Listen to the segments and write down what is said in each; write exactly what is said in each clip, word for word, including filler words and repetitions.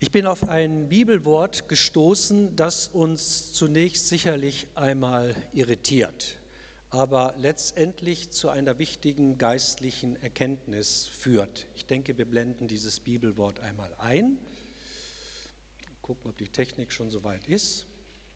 Ich bin auf ein Bibelwort gestoßen, das uns zunächst sicherlich einmal irritiert, aber letztendlich zu einer wichtigen geistlichen Erkenntnis führt. Ich denke, wir blenden dieses Bibelwort einmal ein. Gucken, ob die Technik schon soweit ist.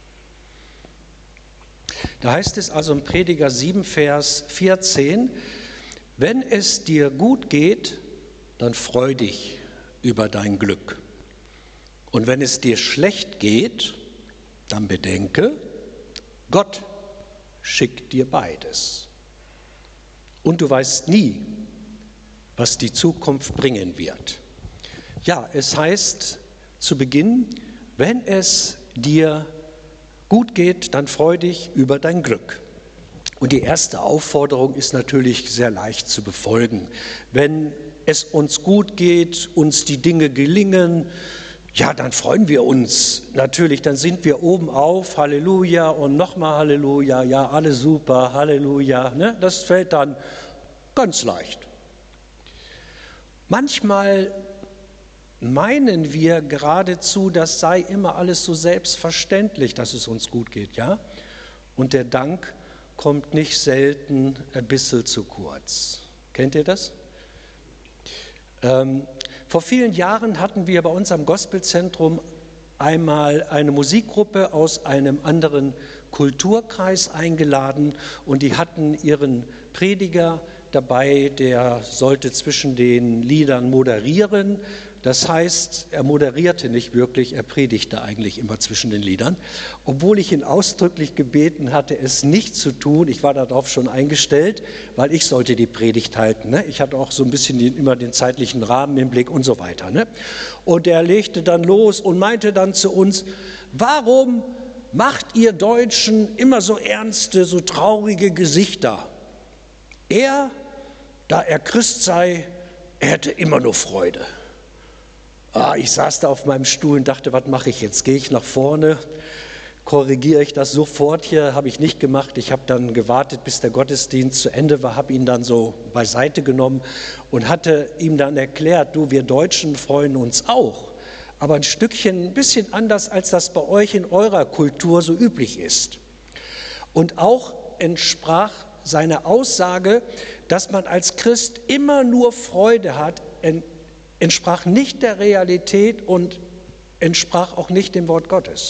Da heißt es also im Prediger sieben, Vers vierzehn, wenn es dir gut geht, dann freu dich über dein Glück. Und wenn es dir schlecht geht, dann bedenke, Gott schickt dir beides. Und du weißt nie, was die Zukunft bringen wird. Ja, es heißt zu Beginn, wenn es dir gut geht, dann freu dich über dein Glück. Und die erste Aufforderung ist natürlich sehr leicht zu befolgen. Wenn es uns gut geht, uns die Dinge gelingen, ja, dann freuen wir uns natürlich, dann sind wir oben auf, Halleluja und nochmal Halleluja, ja, alles super, Halleluja, ne? Das fällt dann ganz leicht. Manchmal meinen wir geradezu, das sei immer alles so selbstverständlich, dass es uns gut geht, ja? Und der Dank kommt nicht selten ein bisschen zu kurz. Kennt ihr das? Ähm, vor vielen Jahren hatten wir bei uns am Gospelzentrum einmal eine Musikgruppe aus einem anderen Kulturkreis eingeladen und die hatten ihren Prediger dabei, der sollte zwischen den Liedern moderieren. Das heißt, er moderierte nicht wirklich, er predigte eigentlich immer zwischen den Liedern. Obwohl ich ihn ausdrücklich gebeten hatte, es nicht zu tun. Ich war darauf schon eingestellt, weil ich sollte die Predigt halten. Ne? Ich hatte auch so ein bisschen den, immer den zeitlichen Rahmen im Blick und so weiter. Ne? Und er legte dann los und meinte dann zu uns, warum macht ihr Deutschen immer so ernste, so traurige Gesichter? Er, da er Christ sei, er hätte immer nur Freude. Ah, ich saß da auf meinem Stuhl und dachte, was mache ich jetzt? Gehe ich nach vorne? Korrigiere ich das sofort hier? Habe ich nicht gemacht. Ich habe dann gewartet, bis der Gottesdienst zu Ende war, habe ihn dann so beiseite genommen und hatte ihm dann erklärt, du, wir Deutschen freuen uns auch, aber ein Stückchen, ein bisschen anders, als das bei euch in eurer Kultur so üblich ist. Und auch entsprach seine Aussage, dass man als Christ immer nur Freude hat, entsprach nicht der Realität und entsprach auch nicht dem Wort Gottes.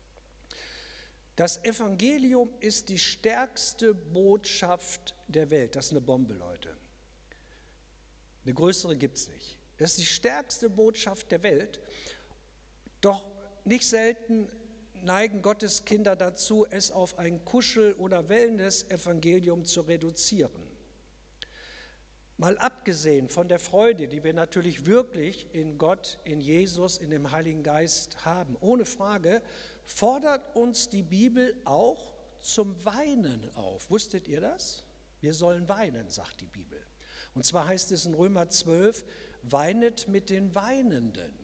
Das Evangelium ist die stärkste Botschaft der Welt. Das ist eine Bombe, Leute. Eine größere gibt es nicht. Das ist die stärkste Botschaft der Welt. Doch nicht selten neigen Gottes Kinder dazu, es auf ein Kuschel- oder Wellness-Evangelium zu reduzieren. Mal abgesehen von der Freude, die wir natürlich wirklich in Gott, in Jesus, in dem Heiligen Geist haben, ohne Frage, fordert uns die Bibel auch zum Weinen auf. Wusstet ihr das? Wir sollen weinen, sagt die Bibel. Und zwar heißt es in Römer zwölf, weinet mit den Weinenden.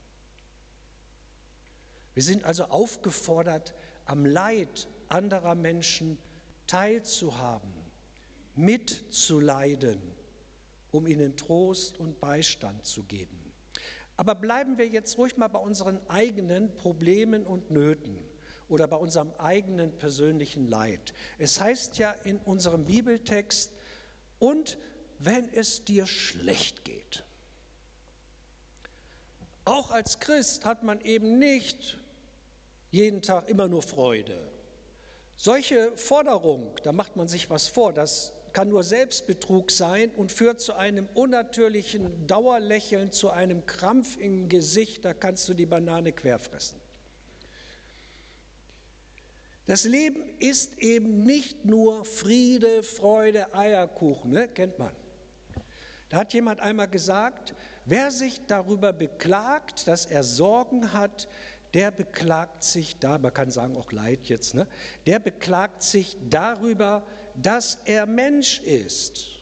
Wir sind also aufgefordert, am Leid anderer Menschen teilzuhaben, mitzuleiden, um ihnen Trost und Beistand zu geben. Aber bleiben wir jetzt ruhig mal bei unseren eigenen Problemen und Nöten oder bei unserem eigenen persönlichen Leid. Es heißt ja in unserem Bibeltext, und wenn es dir schlecht geht. Auch als Christ hat man eben nicht jeden Tag immer nur Freude. Solche Forderung, da macht man sich was vor, das kann nur Selbstbetrug sein und führt zu einem unnatürlichen Dauerlächeln, zu einem Krampf im Gesicht, da kannst du die Banane querfressen. Das Leben ist eben nicht nur Friede, Freude, Eierkuchen, ne? Kennt man. Da hat jemand einmal gesagt, wer sich darüber beklagt, dass er Sorgen hat, der beklagt sich da, man kann sagen auch Leid jetzt, ne? Der beklagt sich darüber, dass er Mensch ist.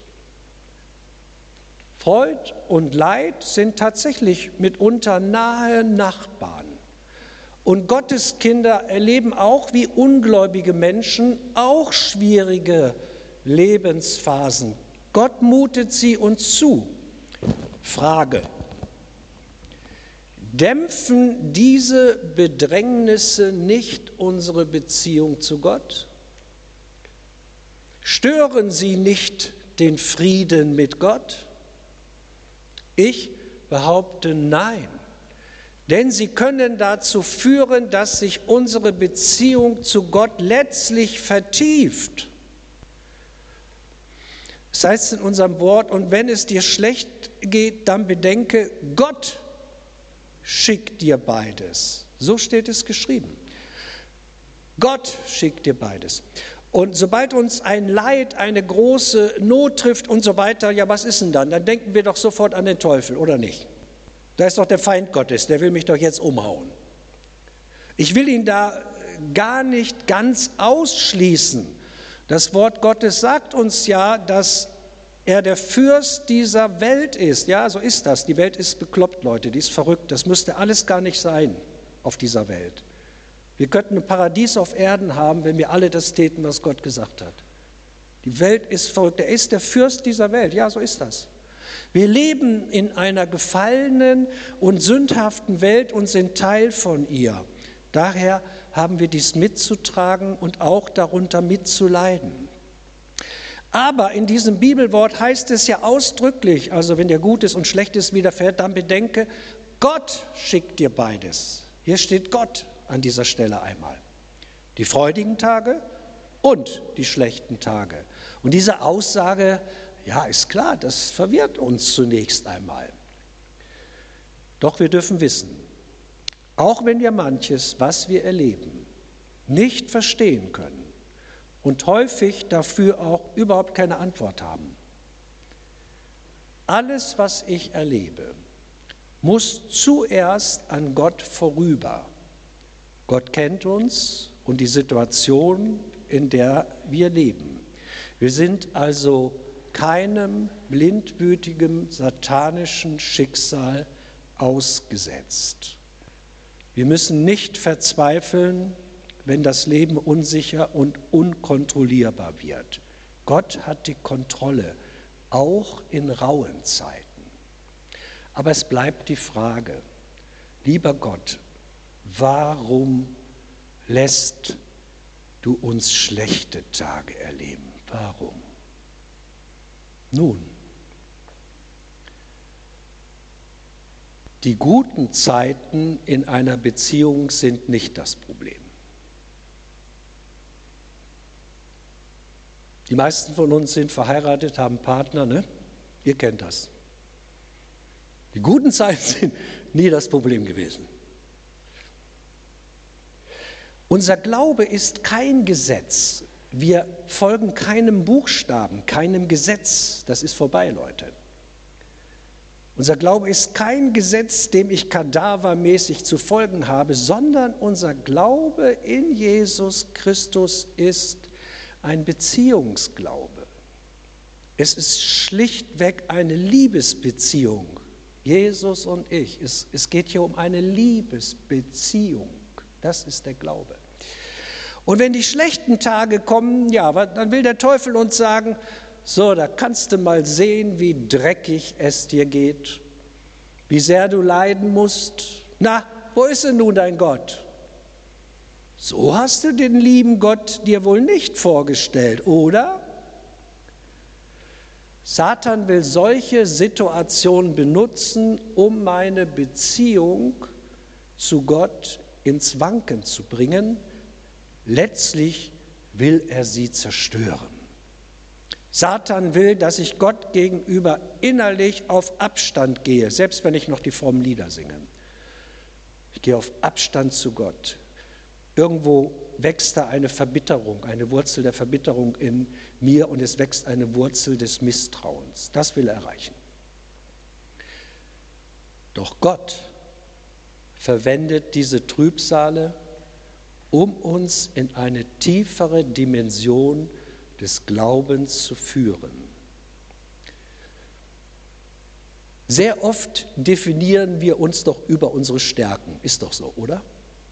Freud und Leid sind tatsächlich mitunter nahe Nachbarn. Und Gottes Kinder erleben auch wie ungläubige Menschen auch schwierige Lebensphasen. Gott mutet sie uns zu. Frage: Dämpfen diese Bedrängnisse nicht unsere Beziehung zu Gott? Stören sie nicht den Frieden mit Gott? Ich behaupte nein, denn sie können dazu führen, dass sich unsere Beziehung zu Gott letztlich vertieft. Das heißt in unserem Wort, und wenn es dir schlecht geht, dann bedenke, Gott schickt dir beides. So steht es geschrieben. Gott schickt dir beides. Und sobald uns ein Leid, eine große Not trifft und so weiter, ja, was ist denn dann? Dann denken wir doch sofort an den Teufel, oder nicht? Da ist doch der Feind Gottes, der will mich doch jetzt umhauen. Ich will ihn da gar nicht ganz ausschließen. Das Wort Gottes sagt uns ja, dass er der Fürst dieser Welt ist. Ja, so ist das. Die Welt ist bekloppt, Leute, die ist verrückt. Das müsste alles gar nicht sein auf dieser Welt. Wir könnten ein Paradies auf Erden haben, wenn wir alle das täten, was Gott gesagt hat. Die Welt ist verrückt. Er ist der Fürst dieser Welt. Ja, so ist das. Wir leben in einer gefallenen und sündhaften Welt und sind Teil von ihr. Daher haben wir dies mitzutragen und auch darunter mitzuleiden. Aber in diesem Bibelwort heißt es ja ausdrücklich, also wenn dir Gutes und Schlechtes widerfährt, dann bedenke, Gott schickt dir beides. Hier steht Gott an dieser Stelle einmal. Die freudigen Tage und die schlechten Tage. Und diese Aussage, ja, ist klar, das verwirrt uns zunächst einmal. Doch wir dürfen wissen, auch wenn wir manches, was wir erleben, nicht verstehen können und häufig dafür auch überhaupt keine Antwort haben, alles, was ich erlebe, muss zuerst an Gott vorüber. Gott kennt uns und die Situation, in der wir leben. Wir sind also keinem blindwütigen, satanischen Schicksal ausgesetzt. Wir müssen nicht verzweifeln, wenn das Leben unsicher und unkontrollierbar wird. Gott hat die Kontrolle, auch in rauen Zeiten. Aber es bleibt die Frage, lieber Gott, warum lässt du uns schlechte Tage erleben? Warum? Nun, die guten Zeiten in einer Beziehung sind nicht das Problem. Die meisten von uns sind verheiratet, haben Partner, ne? Ihr kennt das. Die guten Zeiten sind nie das Problem gewesen. Unser Glaube ist kein Gesetz. Wir folgen keinem Buchstaben, keinem Gesetz. Das ist vorbei, Leute. Unser Glaube ist kein Gesetz, dem ich kadavermäßig zu folgen habe, sondern unser Glaube in Jesus Christus ist ein Beziehungsglaube. Es ist schlichtweg eine Liebesbeziehung. Jesus und ich. Es, es geht hier um eine Liebesbeziehung. Das ist der Glaube. Und wenn die schlechten Tage kommen, ja, dann will der Teufel uns sagen, so, da kannst du mal sehen, wie dreckig es dir geht, wie sehr du leiden musst. Na, wo ist denn nun dein Gott? So hast du den lieben Gott dir wohl nicht vorgestellt, oder? Satan will solche Situationen benutzen, um meine Beziehung zu Gott ins Wanken zu bringen. Letztlich will er sie zerstören. Satan will, dass ich Gott gegenüber innerlich auf Abstand gehe, selbst wenn ich noch die frommen Lieder singe. Ich gehe auf Abstand zu Gott. Irgendwo wächst da eine Verbitterung, eine Wurzel der Verbitterung in mir und es wächst eine Wurzel des Misstrauens. Das will er erreichen. Doch Gott verwendet diese Trübsale, um uns in eine tiefere Dimension des Glaubens zu führen. Sehr oft definieren wir uns doch über unsere Stärken. Ist doch so, oder?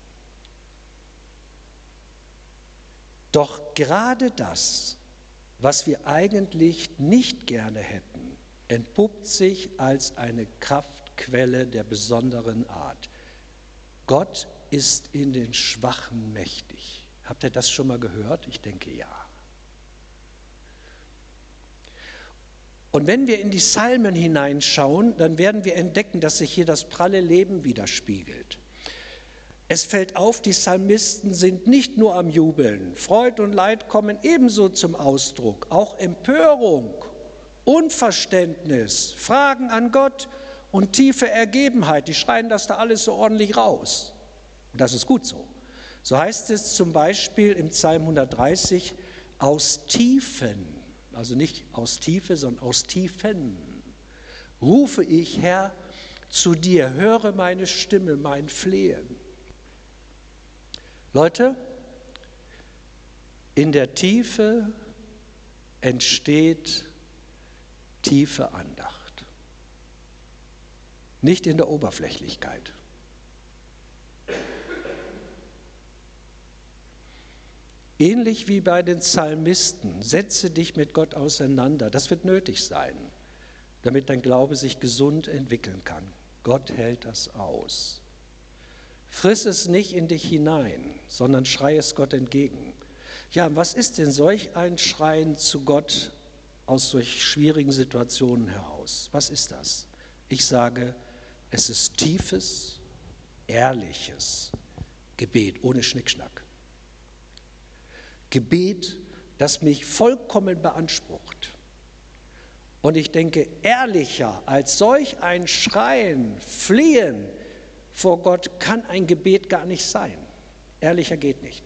Doch gerade das, was wir eigentlich nicht gerne hätten, entpuppt sich als eine Kraft Kraftquelle der besonderen Art. Gott ist in den Schwachen mächtig. Habt ihr das schon mal gehört? Ich denke, ja. Und wenn wir in die Psalmen hineinschauen, dann werden wir entdecken, dass sich hier das pralle Leben widerspiegelt. Es fällt auf, die Psalmisten sind nicht nur am Jubeln. Freud und Leid kommen ebenso zum Ausdruck. Auch Empörung, Unverständnis, Fragen an Gott und tiefe Ergebenheit. Die schreien das da alles so ordentlich raus. Und das ist gut so. So heißt es zum Beispiel im Psalm hundertdreißig, aus Tiefen, also nicht aus Tiefe, sondern aus Tiefen, rufe ich, Herr, zu dir, höre meine Stimme, mein Flehen. Leute, in der Tiefe entsteht tiefe Andacht, nicht in der Oberflächlichkeit. Ähnlich wie bei den Psalmisten, setze dich mit Gott auseinander. Das wird nötig sein, damit dein Glaube sich gesund entwickeln kann. Gott hält das aus. Friss es nicht in dich hinein, sondern schrei es Gott entgegen. Ja, was ist denn solch ein Schreien zu Gott aus solch schwierigen Situationen heraus? Was ist das? Ich sage, es ist tiefes, ehrliches Gebet ohne Schnickschnack. Gebet, das mich vollkommen beansprucht. Und ich denke, ehrlicher als solch ein Schreien, Flehen vor Gott kann ein Gebet gar nicht sein. Ehrlicher geht nicht.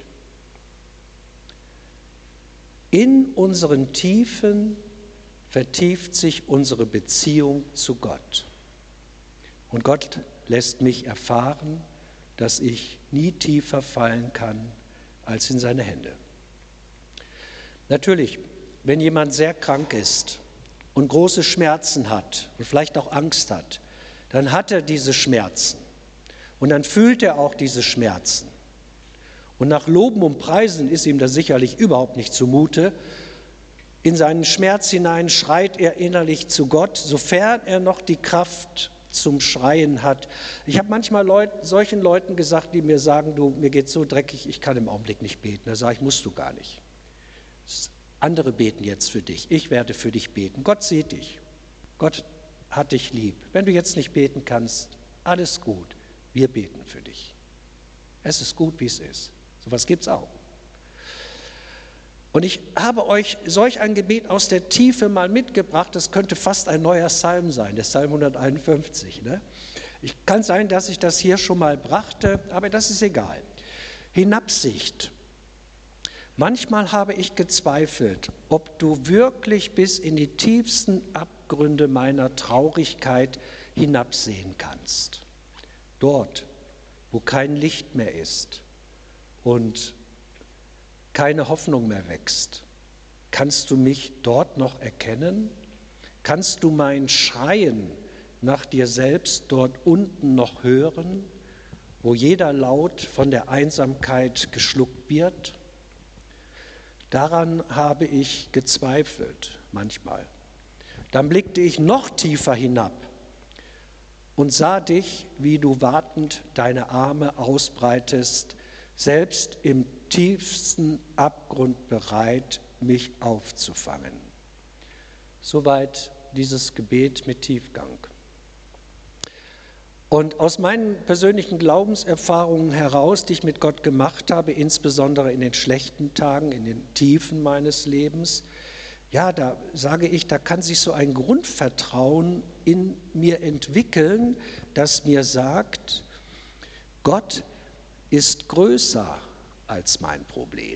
In unseren Tiefen vertieft sich unsere Beziehung zu Gott. Und Gott lässt mich erfahren, dass ich nie tiefer fallen kann als in seine Hände. Natürlich, wenn jemand sehr krank ist und große Schmerzen hat und vielleicht auch Angst hat, dann hat er diese Schmerzen und dann fühlt er auch diese Schmerzen. Und nach Loben und Preisen ist ihm das sicherlich überhaupt nicht zumute. In seinen Schmerz hinein schreit er innerlich zu Gott, sofern er noch die Kraft zum Schreien hat. Ich habe manchmal Leut, solchen Leuten gesagt, die mir sagen, du, mir geht's so dreckig, ich kann im Augenblick nicht beten. Da sage ich, musst du gar nicht. Andere beten jetzt für dich. Ich werde für dich beten. Gott sieht dich. Gott hat dich lieb. Wenn du jetzt nicht beten kannst, alles gut. Wir beten für dich. Es ist gut, wie es ist. So was gibt es auch. Und ich habe euch solch ein Gebet aus der Tiefe mal mitgebracht. Das könnte fast ein neuer Psalm sein, der Psalm hunderteinundfünfzig. Ne? Ich kann sein, dass ich das hier schon mal brachte, aber das ist egal. Hinabsicht. Manchmal habe ich gezweifelt, ob du wirklich bis in die tiefsten Abgründe meiner Traurigkeit hinabsehen kannst. Dort, wo kein Licht mehr ist und keine Hoffnung mehr wächst, kannst du mich dort noch erkennen? Kannst du mein Schreien nach dir selbst dort unten noch hören, wo jeder Laut von der Einsamkeit geschluckt wird? Daran habe ich gezweifelt manchmal. Dann blickte ich noch tiefer hinab und sah dich, wie du wartend deine Arme ausbreitest, selbst im tiefsten Abgrund bereit, mich aufzufangen. Soweit dieses Gebet mit Tiefgang. Und aus meinen persönlichen Glaubenserfahrungen heraus, die ich mit Gott gemacht habe, insbesondere in den schlechten Tagen, in den Tiefen meines Lebens, ja, da sage ich, da kann sich so ein Grundvertrauen in mir entwickeln, das mir sagt, Gott ist größer als mein Problem.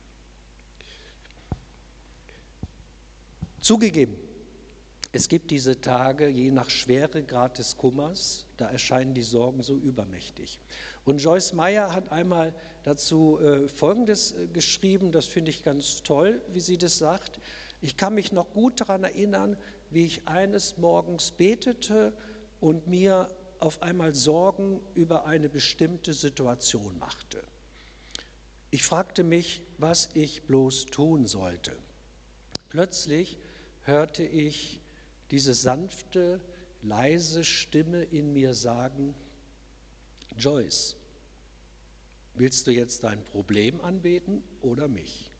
Zugegeben, es gibt diese Tage, je nach Schweregrad des Kummers, da erscheinen die Sorgen so übermächtig. Und Joyce Meyer hat einmal dazu äh, Folgendes äh, geschrieben, das finde ich ganz toll, wie sie das sagt. Ich kann mich noch gut daran erinnern, wie ich eines Morgens betete und mir auf einmal Sorgen über eine bestimmte Situation machte. Ich fragte mich, was ich bloß tun sollte. Plötzlich hörte ich diese sanfte, leise Stimme in mir sagen: Joyce, willst du jetzt dein Problem anbeten oder mich?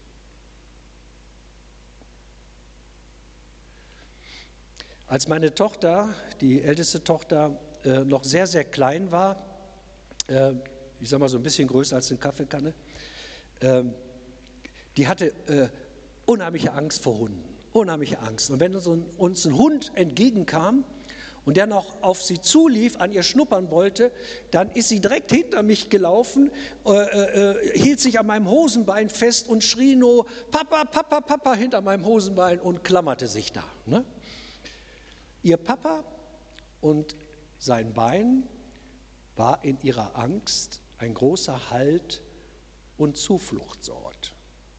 Als meine Tochter, die älteste Tochter, äh, noch sehr, sehr klein war, äh, ich sage mal so ein bisschen größer als eine Kaffeekanne, äh, die hatte äh, unheimliche Angst vor Hunden, unheimliche Angst. Und wenn uns ein, uns ein Hund entgegenkam und der noch auf sie zulief, an ihr schnuppern wollte, dann ist sie direkt hinter mich gelaufen, äh, äh, hielt sich an meinem Hosenbein fest und schrie nur Papa, Papa, Papa hinter meinem Hosenbein und klammerte sich da. Ne? Ihr Papa und sein Bein war in ihrer Angst ein großer Halt und Zufluchtsort.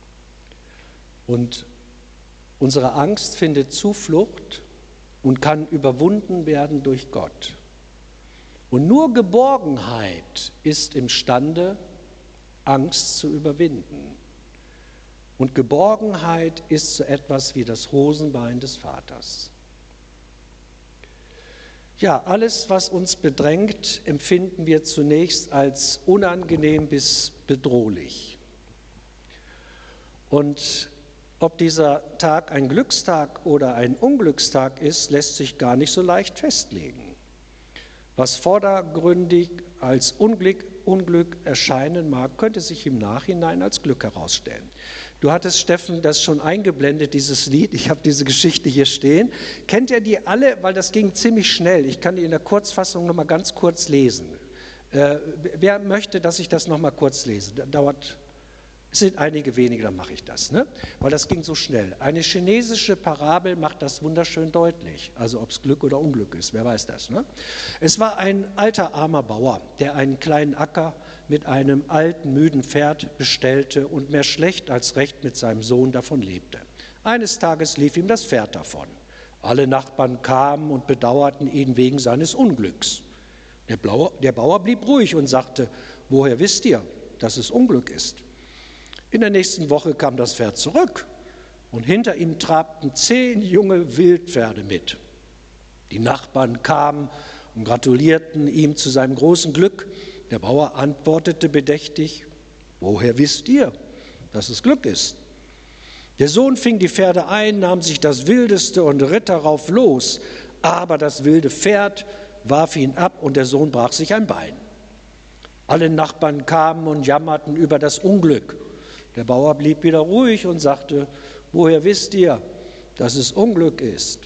Und unsere Angst findet Zuflucht und kann überwunden werden durch Gott. Und nur Geborgenheit ist imstande, Angst zu überwinden. Und Geborgenheit ist so etwas wie das Hosenbein des Vaters. Ja, alles, was uns bedrängt, empfinden wir zunächst als unangenehm bis bedrohlich. Und ob dieser Tag ein Glückstag oder ein Unglückstag ist, lässt sich gar nicht so leicht festlegen. Was vordergründig als Unglück, Unglück erscheinen mag, könnte sich im Nachhinein als Glück herausstellen. Du hattest, Steffen, das schon eingeblendet, dieses Lied. Ich habe diese Geschichte hier stehen. Kennt ihr die alle? Weil das ging ziemlich schnell. Ich kann die in der Kurzfassung noch mal ganz kurz lesen. Äh, wer möchte, dass ich das noch mal kurz lese? Das dauert... Es sind einige wenige, dann mache ich das, ne? Weil das ging so schnell. Eine chinesische Parabel macht das wunderschön deutlich, also ob es Glück oder Unglück ist, wer weiß das. Ne? Es war ein alter, armer Bauer, der einen kleinen Acker mit einem alten, müden Pferd bestellte und mehr schlecht als recht mit seinem Sohn davon lebte. Eines Tages lief ihm das Pferd davon. Alle Nachbarn kamen und bedauerten ihn wegen seines Unglücks. Der, Blauer, der Bauer blieb ruhig und sagte: Woher wisst ihr, dass es Unglück ist? In der nächsten Woche kam das Pferd zurück und hinter ihm trabten zehn junge Wildpferde mit. Die Nachbarn kamen und gratulierten ihm zu seinem großen Glück. Der Bauer antwortete bedächtig: Woher wisst ihr, dass es Glück ist? Der Sohn fing die Pferde ein, nahm sich das Wildeste und ritt darauf los. Aber das wilde Pferd warf ihn ab und der Sohn brach sich ein Bein. Alle Nachbarn kamen und jammerten über das Unglück. Der Bauer blieb wieder ruhig und sagte: Woher wisst ihr, dass es Unglück ist?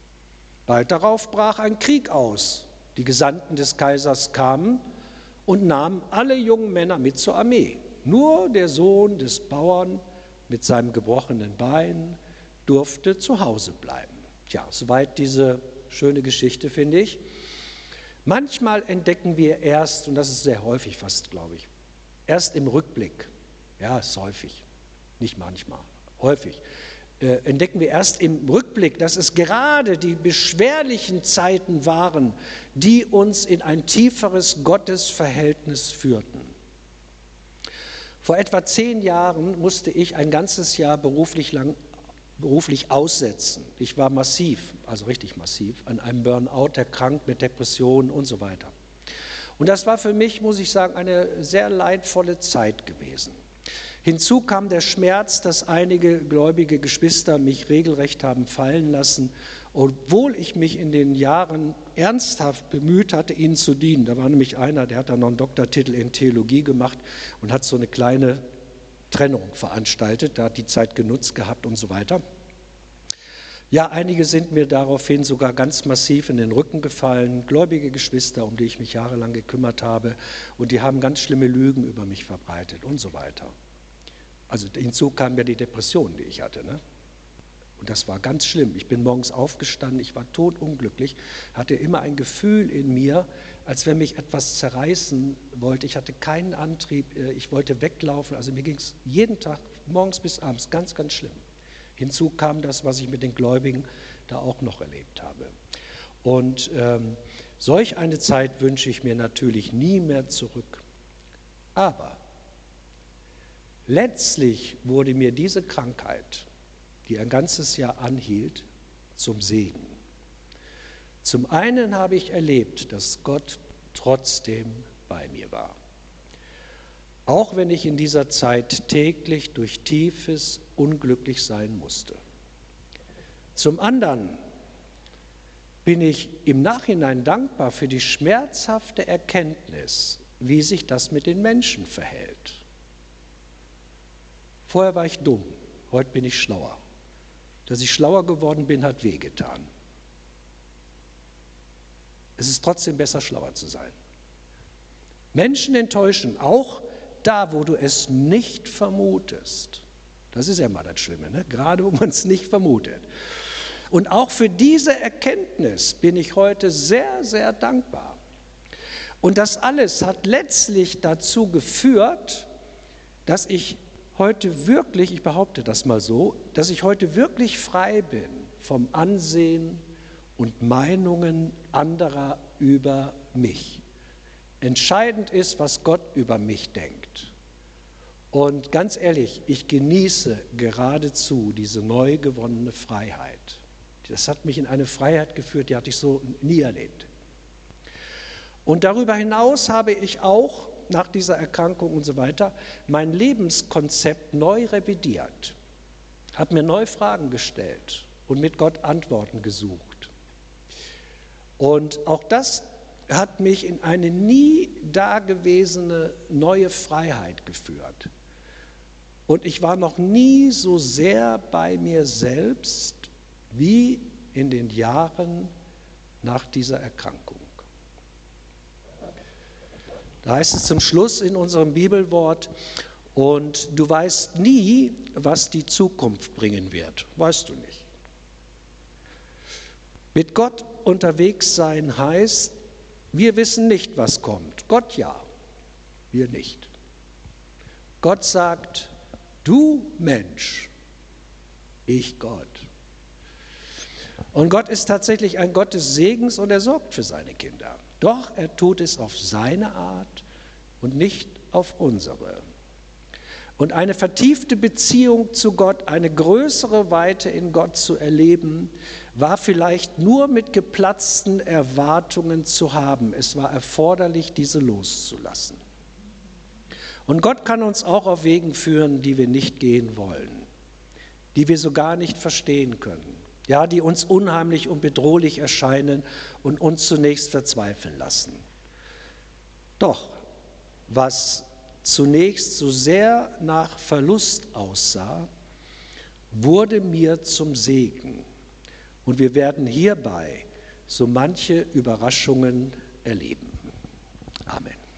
Bald darauf brach ein Krieg aus. Die Gesandten des Kaisers kamen und nahmen alle jungen Männer mit zur Armee. Nur der Sohn des Bauern mit seinem gebrochenen Bein durfte zu Hause bleiben. Tja, soweit diese schöne Geschichte, finde ich. Manchmal entdecken wir erst, und das ist sehr häufig fast, glaube ich, erst im Rückblick, ja, ist häufig, nicht manchmal, häufig, äh, entdecken wir erst im Rückblick, dass es gerade die beschwerlichen Zeiten waren, die uns in ein tieferes Gottesverhältnis führten. Vor etwa zehn Jahren musste ich ein ganzes Jahr beruflich lang beruflich aussetzen. Ich war massiv, also richtig massiv, an einem Burnout erkrankt mit Depressionen und so weiter. Und das war für mich, muss ich sagen, eine sehr leidvolle Zeit gewesen. Hinzu kam der Schmerz, dass einige gläubige Geschwister mich regelrecht haben fallen lassen, obwohl ich mich in den Jahren ernsthaft bemüht hatte, ihnen zu dienen. Da war nämlich einer, der hat dann noch einen Doktortitel in Theologie gemacht und hat so eine kleine Trennung veranstaltet, da hat die Zeit genutzt gehabt und so weiter. Ja, einige sind mir daraufhin sogar ganz massiv in den Rücken gefallen, gläubige Geschwister, um die ich mich jahrelang gekümmert habe, und die haben ganz schlimme Lügen über mich verbreitet und so weiter. Also hinzu kam ja die Depression, die ich hatte, ne? Und das war ganz schlimm. Ich bin morgens aufgestanden, ich war totunglücklich, hatte immer ein Gefühl in mir, als wenn mich etwas zerreißen wollte. Ich hatte keinen Antrieb, ich wollte weglaufen. Also mir ging es jeden Tag, morgens bis abends, ganz, ganz schlimm. Hinzu kam das, was ich mit den Gläubigen da auch noch erlebt habe. Und ähm, solch eine Zeit wünsche ich mir natürlich nie mehr zurück. Aber letztlich wurde mir diese Krankheit, die ein ganzes Jahr anhielt, zum Segen. Zum einen habe ich erlebt, dass Gott trotzdem bei mir war. Auch wenn ich in dieser Zeit täglich durch tiefes Unglücklich sein musste. Zum anderen bin ich im Nachhinein dankbar für die schmerzhafte Erkenntnis, wie sich das mit den Menschen verhält. Vorher war ich dumm, heute bin ich schlauer. Dass ich schlauer geworden bin, hat wehgetan. Es ist trotzdem besser, schlauer zu sein. Menschen enttäuschen, auch da, wo du es nicht vermutest. Das ist ja mal das Schlimme, ne? Gerade wo man es nicht vermutet. Und auch für diese Erkenntnis bin ich heute sehr, sehr dankbar. Und das alles hat letztlich dazu geführt, dass ich heute wirklich, ich behaupte das mal so, dass ich heute wirklich frei bin vom Ansehen und Meinungen anderer über mich. Entscheidend ist, was Gott über mich denkt. Und ganz ehrlich, ich genieße geradezu diese neu gewonnene Freiheit. Das hat mich in eine Freiheit geführt, die hatte ich so nie erlebt. Und darüber hinaus habe ich auch, nach dieser Erkrankung und so weiter, mein Lebenskonzept neu revidiert, habe mir neue Fragen gestellt und mit Gott Antworten gesucht. Und auch das hat mich in eine nie dagewesene neue Freiheit geführt. Und ich war noch nie so sehr bei mir selbst wie in den Jahren nach dieser Erkrankung. Da heißt es zum Schluss in unserem Bibelwort, und du weißt nie, was die Zukunft bringen wird. Weißt du nicht. Mit Gott unterwegs sein heißt, wir wissen nicht, was kommt. Gott ja, wir nicht. Gott sagt, du Mensch, ich Gott. Und Gott ist tatsächlich ein Gott des Segens und er sorgt für seine Kinder. Doch er tut es auf seine Art und nicht auf unsere. Und eine vertiefte Beziehung zu Gott, eine größere Weite in Gott zu erleben, war vielleicht nur mit geplatzten Erwartungen zu haben. Es war erforderlich, diese loszulassen. Und Gott kann uns auch auf Wegen führen, die wir nicht gehen wollen, die wir so gar nicht verstehen können. Ja, die uns unheimlich und bedrohlich erscheinen und uns zunächst verzweifeln lassen. Doch, was zunächst so sehr nach Verlust aussah, wurde mir zum Segen. Und wir werden hierbei so manche Überraschungen erleben. Amen.